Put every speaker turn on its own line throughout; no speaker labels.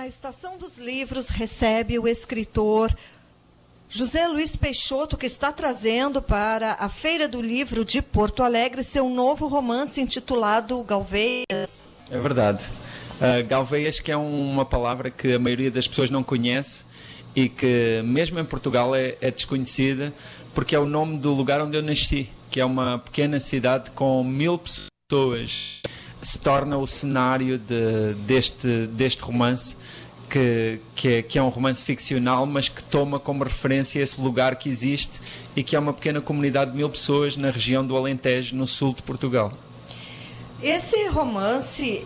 A Estação dos Livros recebe o escritor José Luiz Peixoto, que está trazendo para a Feira do Livro de Porto Alegre seu novo romance intitulado Galveias.
É verdade. Galveias, que é uma palavra que a maioria das pessoas não conhece e que mesmo em Portugal é desconhecida, porque é o nome do lugar onde eu nasci, que é uma pequena cidade com 1000 pessoas. Se torna o cenário deste romance, que é um romance ficcional, mas que toma como referência esse lugar que existe e que é uma pequena comunidade de 1000 pessoas na região do Alentejo, no sul de Portugal.
Esse romance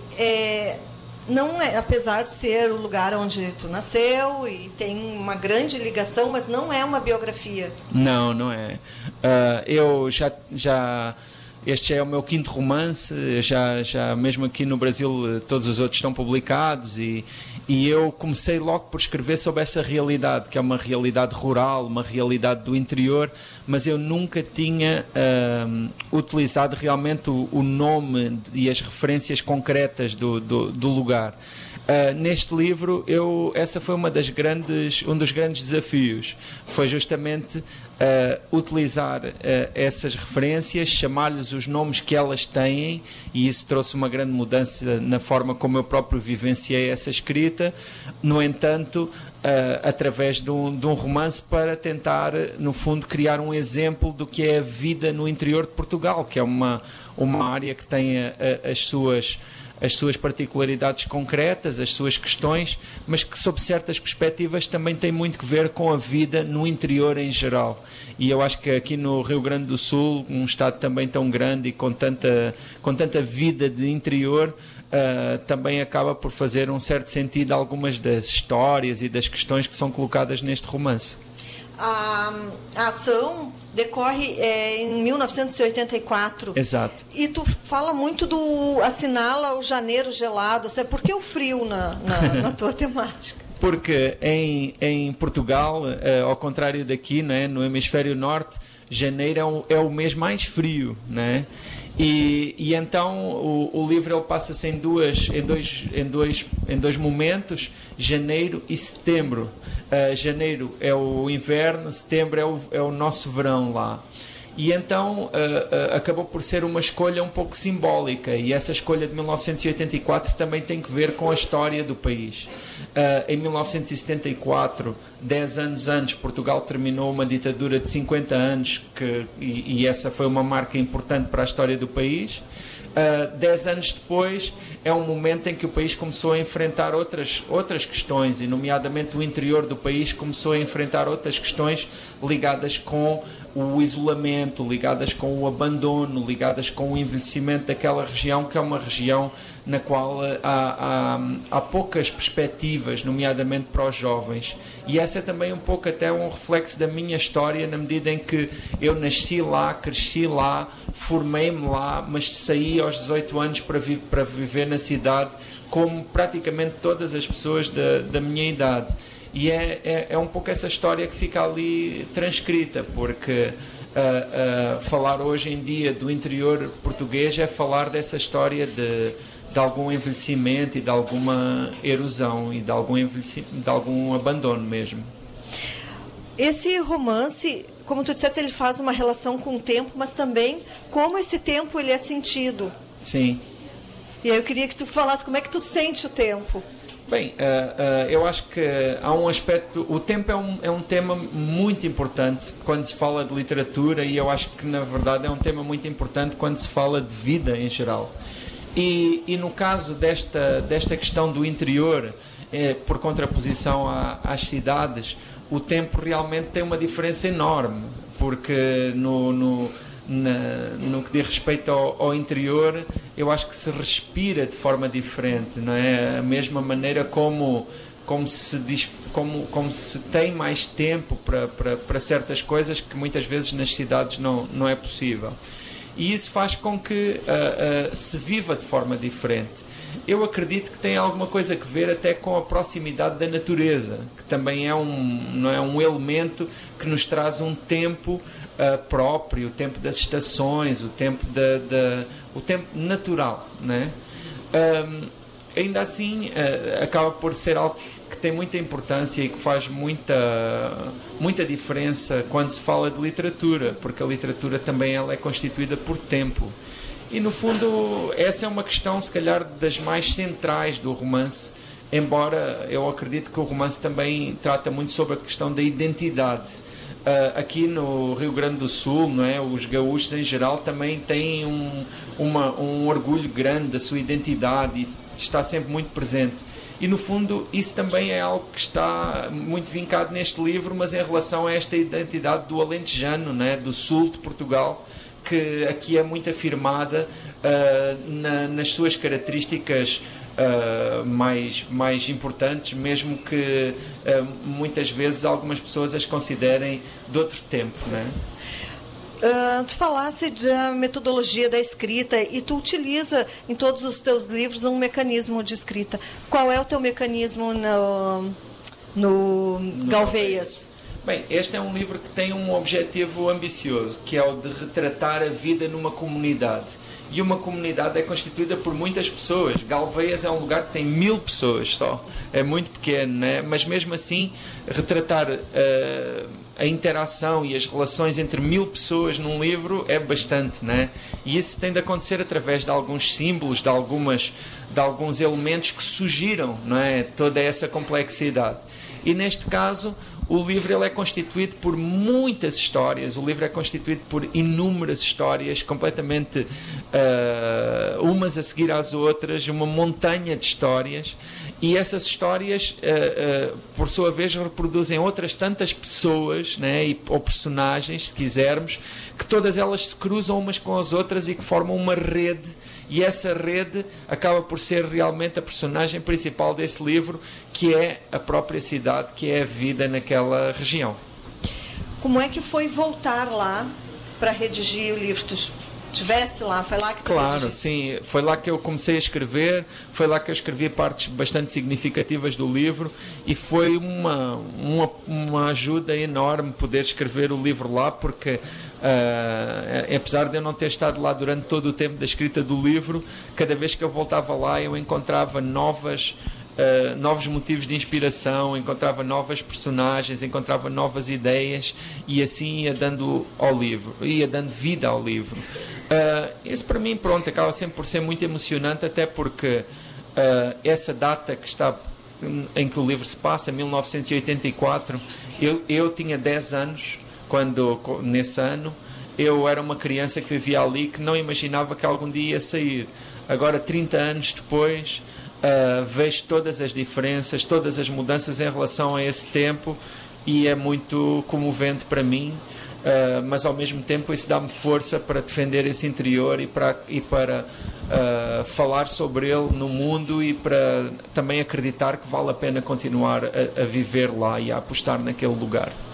não é, apesar de ser o lugar onde tu nasceu e tem uma grande ligação, mas não é uma biografia.
Não é. Eu já este é o meu 5º romance, já mesmo aqui no Brasil todos os outros estão publicados e eu comecei logo por escrever sobre essa realidade, que é uma realidade rural, uma realidade do interior, mas eu nunca tinha utilizado realmente o nome e as referências concretas do lugar. Neste livro, essa foi um dos grandes desafios, foi justamente utilizar essas referências, chamar-lhes os nomes que elas têm, e isso trouxe uma grande mudança na forma como eu próprio vivenciei essa escrita. No entanto, através de um romance, para tentar, no fundo, criar um exemplo do que é a vida no interior de Portugal, que é uma área que tem as suas particularidades concretas, as suas questões, mas que sob certas perspectivas também tem muito que ver com a vida no interior em geral. E eu acho que aqui no Rio Grande do Sul, um estado também tão grande e com tanta vida de interior, também acaba por fazer um certo sentido algumas das histórias e das questões que são colocadas neste romance.
A ação decorre em 1984.
Exato.
E tu fala muito assinala o janeiro gelado. Por que o frio na tua temática?
Porque em Portugal, ao contrário daqui, né, no hemisfério norte, janeiro é o mês mais frio, né? E então o livro ele passa-se em dois momentos, janeiro e setembro. Janeiro é o inverno, setembro é o nosso verão lá. E então acabou por ser uma escolha um pouco simbólica, e essa escolha de 1984 também tem que ver com a história do país. Em 1974, 10 anos antes, Portugal terminou uma ditadura de 50 anos, e essa foi uma marca importante para a história do país. 10 anos depois é um momento em que o país começou a enfrentar outras questões, e nomeadamente o interior do país começou a enfrentar outras questões ligadas com o isolamento, ligadas com o abandono, ligadas com o envelhecimento daquela região, que é uma região na qual há poucas perspectivas, nomeadamente para os jovens. E essa é também um pouco até um reflexo da minha história, na medida em que eu nasci lá, cresci lá, formei-me lá, mas saí aos 18 anos para viver na cidade, como praticamente todas as pessoas da minha idade. E é um pouco essa história que fica ali transcrita, porque falar hoje em dia do interior português é falar dessa história de algum envelhecimento e de alguma erosão e de algum abandono mesmo.
Esse romance, como tu disseste, ele faz uma relação com o tempo, mas também como esse tempo ele é sentido.
Sim.
E aí eu queria que tu falasse como é que tu sente o tempo.
Bem, eu acho que há um aspecto... O tempo é um tema muito importante quando se fala de literatura, e eu acho que, na verdade, é um tema muito importante quando se fala de vida em geral. E no caso desta questão do interior, por contraposição às cidades, o tempo realmente tem uma diferença enorme, porque no que diz respeito ao interior, eu acho que se respira de forma diferente, não é? A mesma maneira como se tem mais tempo para certas coisas que muitas vezes nas cidades não é possível. E isso faz com que se viva de forma diferente. Eu acredito que tem alguma coisa a ver até com a proximidade da natureza, que também é um elemento que nos traz um tempo próprio, o tempo das estações, o tempo o tempo natural, né? ainda assim acaba por ser algo que tem muita importância e que faz muita diferença quando se fala de literatura, porque a literatura também ela é constituída por tempo. E no fundo essa é uma questão se calhar das mais centrais do romance, embora eu acredito que o romance também trata muito sobre a questão da identidade. Aqui no Rio Grande do Sul, não é? Os gaúchos em geral também têm um orgulho grande da sua identidade e está sempre muito presente. E no fundo isso também é algo que está muito vincado neste livro, mas em relação a esta identidade do alentejano, não é? Do sul de Portugal, que aqui é muito afirmada nas suas características mais importantes, mesmo que muitas vezes algumas pessoas as considerem de outro tempo, não é?
Tu falasse da metodologia da escrita e tu utiliza em todos os teus livros um mecanismo de escrita. Qual é o teu mecanismo no Galveias?
Bem, este é um livro que tem um objetivo ambicioso, que é o de retratar a vida numa comunidade. E uma comunidade é constituída por muitas pessoas. Galveias é um lugar que tem 1000 pessoas só. É muito pequeno, né? Mas mesmo assim, retratar a interação e as relações entre 1000 pessoas num livro é bastante, né? E isso tem de acontecer através de alguns símbolos, de alguns elementos que sugiram, não é? Toda essa complexidade. E neste caso, o livro ele é constituído por muitas histórias, o livro é constituído por inúmeras histórias, completamente umas a seguir às outras, uma montanha de histórias, e essas histórias, por sua vez, reproduzem outras tantas pessoas, né, ou personagens, se quisermos, que todas elas se cruzam umas com as outras e que formam uma rede, e essa rede acaba por ser realmente a personagem principal desse livro, que é a própria cidade, que é a vida naquela região.
Como é que foi voltar lá para redigir o livro? Tu estivesse lá, foi lá que tu
Claro,
redigiste? Sim,
foi lá que eu comecei a escrever, foi lá que eu escrevi partes bastante significativas do livro e foi uma ajuda enorme poder escrever o livro lá, porque apesar de eu não ter estado lá durante todo o tempo da escrita do livro, cada vez que eu voltava lá eu encontrava novos motivos de inspiração, encontrava novas personagens, encontrava novas ideias e assim ia dando vida ao livro. Isso para mim, pronto, acaba sempre por ser muito emocionante, até porque essa data que está em que o livro se passa, 1984, eu tinha 10 anos nesse ano. Eu era uma criança que vivia ali, que não imaginava que algum dia ia sair. Agora, 30 anos depois, vejo todas as diferenças, todas as mudanças em relação a esse tempo e é muito comovente para mim, mas ao mesmo tempo isso dá-me força para defender esse interior e para falar sobre ele no mundo e para também acreditar que vale a pena continuar a viver lá e a apostar naquele lugar.